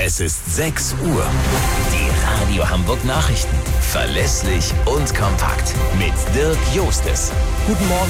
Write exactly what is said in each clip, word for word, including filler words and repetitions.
Es ist sechs Uhr. Die Radio Hamburg Nachrichten. Verlässlich und kompakt. Mit Dirk Jostes. Guten Morgen.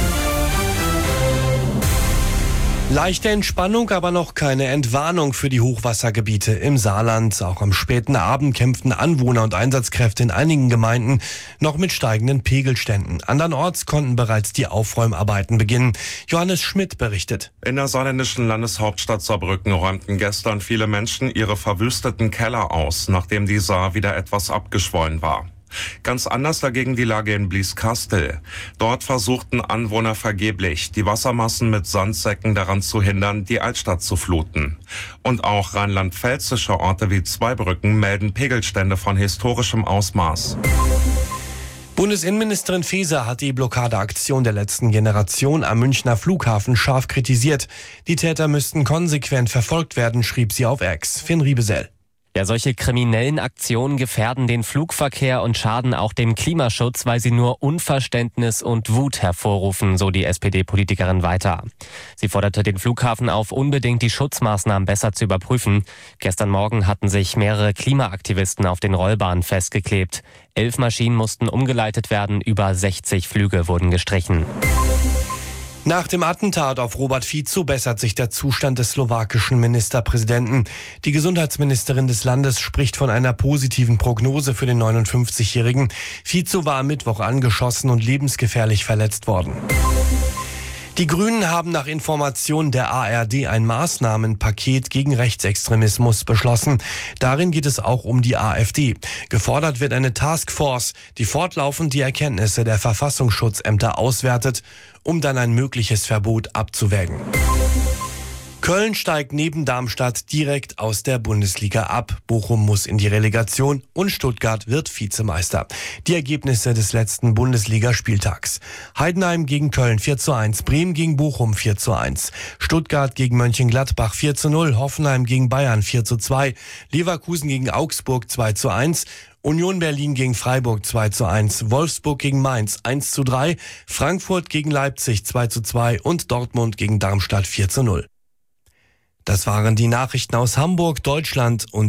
Leichte Entspannung, aber noch keine Entwarnung für die Hochwassergebiete im Saarland. Auch am späten Abend kämpften Anwohner und Einsatzkräfte in einigen Gemeinden noch mit steigenden Pegelständen. Andernorts konnten bereits die Aufräumarbeiten beginnen. Johannes Schmidt berichtet. In der saarländischen Landeshauptstadt Saarbrücken räumten gestern viele Menschen ihre verwüsteten Keller aus, nachdem die Saar wieder etwas abgeschwollen war. Ganz anders dagegen die Lage in Blieskastel. Dort versuchten Anwohner vergeblich, die Wassermassen mit Sandsäcken daran zu hindern, die Altstadt zu fluten. Und auch rheinland-pfälzische Orte wie Zweibrücken melden Pegelstände von historischem Ausmaß. Bundesinnenministerin Faeser hat die Blockadeaktion der letzten Generation am Münchner Flughafen scharf kritisiert. Die Täter müssten konsequent verfolgt werden, schrieb sie auf X. Finn Riebesell. Ja, solche kriminellen Aktionen gefährden den Flugverkehr und schaden auch dem Klimaschutz, weil sie nur Unverständnis und Wut hervorrufen, so die S P D-Politikerin weiter. Sie forderte den Flughafen auf, unbedingt die Schutzmaßnahmen besser zu überprüfen. Gestern Morgen hatten sich mehrere Klimaaktivisten auf den Rollbahnen festgeklebt. Elf Maschinen mussten umgeleitet werden, über sechzig Flüge wurden gestrichen. Nach dem Attentat auf Robert Fico bessert sich der Zustand des slowakischen Ministerpräsidenten. Die Gesundheitsministerin des Landes spricht von einer positiven Prognose für den neunundfünfzigjährigen. Fico war am Mittwoch angeschossen und lebensgefährlich verletzt worden. Die Grünen haben nach Informationen der A R D ein Maßnahmenpaket gegen Rechtsextremismus beschlossen. Darin geht es auch um die AfD. Gefordert wird eine Taskforce, die fortlaufend die Erkenntnisse der Verfassungsschutzämter auswertet, um dann ein mögliches Verbot abzuwägen. Köln steigt neben Darmstadt direkt aus der Bundesliga ab. Bochum muss in die Relegation und Stuttgart wird Vizemeister. Die Ergebnisse des letzten Bundesligaspieltags: Heidenheim gegen Köln vier zu eins, Bremen gegen Bochum vier zu eins, Stuttgart gegen Mönchengladbach vier zu null, Hoffenheim gegen Bayern vier zu zwei, Leverkusen gegen Augsburg zwei zu eins, Union Berlin gegen Freiburg zwei zu eins, Wolfsburg gegen Mainz eins zu drei, Frankfurt gegen Leipzig zwei zu zwei und Dortmund gegen Darmstadt vier zu null. Das waren die Nachrichten aus Hamburg, Deutschland und